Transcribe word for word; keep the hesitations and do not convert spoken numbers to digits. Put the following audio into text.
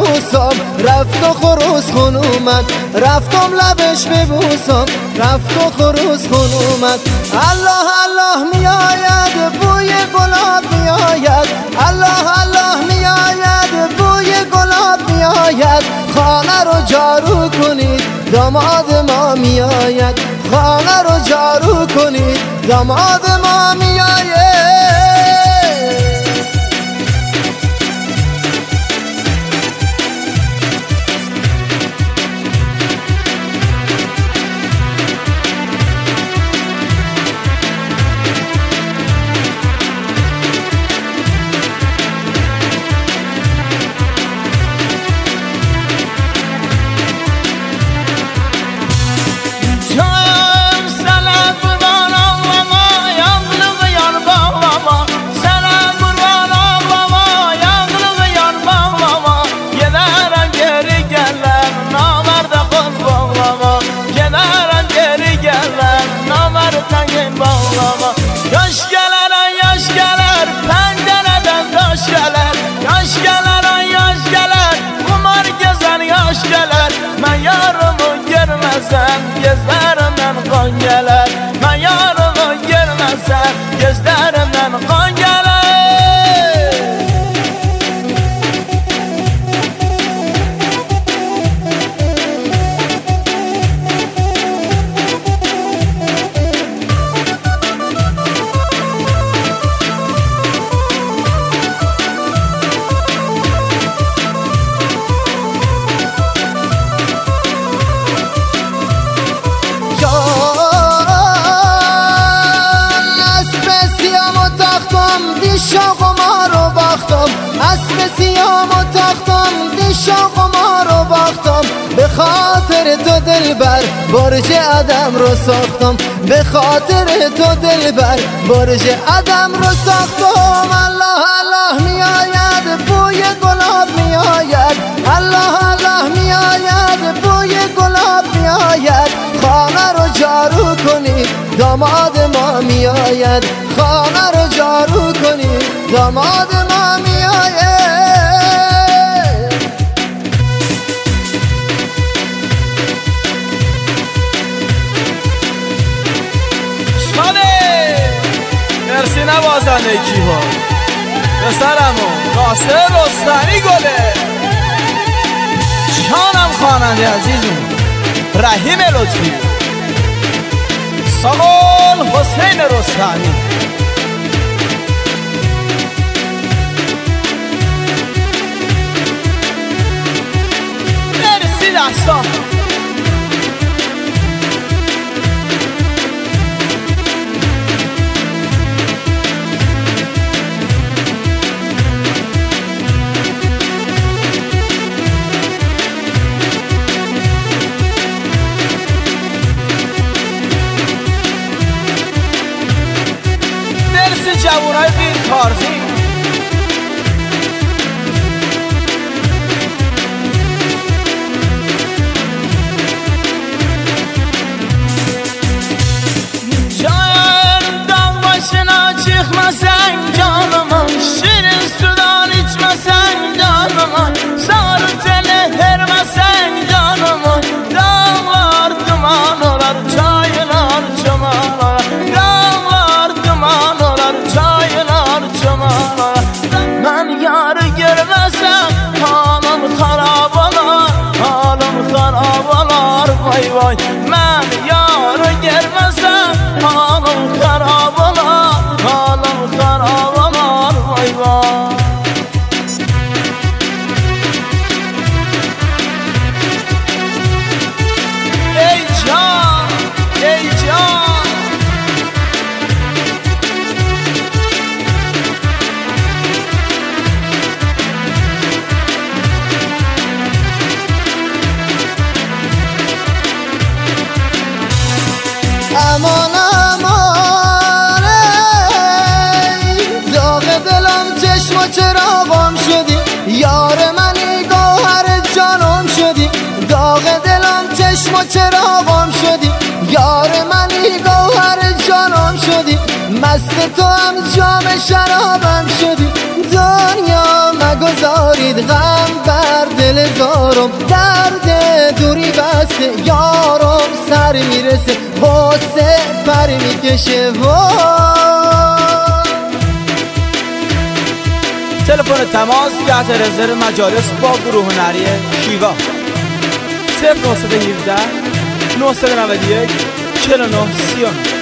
ببوسم رفت و خروس خون اومد، رفتم لبش ببوسم رفت و خروس خون اومد. الله الله میآید بوی گلاب میآید، الله الله میآید بوی گلاب میآید. خانه رو جارو کنید داماد ما میآید، خانه رو جارو کنید داماد ما میآید. Yaş geler ay yaş geler, pencereden taş geler. Yaş geler ay yaş geler, kumar gezer yaş geler. Ben yarımı görmezsem gözlerimden kan geler. Ben yarımı görmezsem gözlerimden kan geler. دیشاق ما رو باختم، اسب سیام و تختم دیشاق ما رو باختم. به خاطر تو دلبر برج آدم رو ساختم، به خاطر تو دلبر برج آدم رو ساختم. الله الله میآید بوی گلاب میآید، الله الله میآید بوی گلاب میآید. خانه رو جارو کنید داماد ما میآید، خانه رو جارو کنید داماد ما میآید. شانه مرسی نوازندگی ها پسرمون ناصر رستمی گله. جانم خواننده عزیزم رحیم لطفی، ساقال حسین رستمی. مرسی دستان. جوانای بیر کارزی جان داغ başına çıkmasan canıma, şirin sudan içmesen canıma, sarı tele hermesen canıma. Dağlar duman olar, çaylar çoman olar, dağlar duman olar, çaylar çoman olar. Ben yarı görmesem halim harap olar, halim harap olar vay vay. Ben yarı görmesem halim harap olar, halim harap olar vay vay. Ey can, ey can. امان امان ای داغ دلم چشم و چراغم شدی، یار منی گوهر جانم شدی. داغ دلم چشم و چراغم شدی، یار منی گوهر جانم شدی. مست تو هم جام شرابم شدی، دنیا مگذارید غم بر دل انتظارم، درد دوری بسته یارم سر میرسه، غصه پر میکشه. تلفن تماس تحت رزرو مجالس با گروه هنری شیوا صفر نه یک هفت نه نه یک چهل و نه سی و نه.